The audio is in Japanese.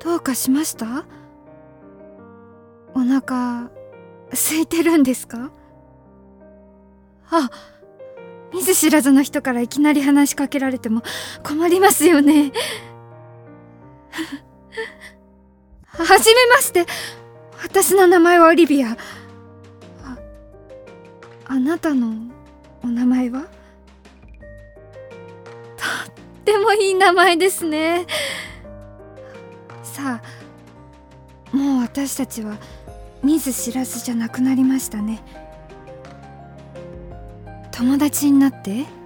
どうかしました？お腹空いてるんですか？あ、見ず知らずの人からいきなり話しかけられても困りますよね。はじめまして。私の名前はオリビア。あなたのお名前は？とってもいい名前ですね。さあ、もう私たちは見ず知らずじゃなくなりましたね。友達になって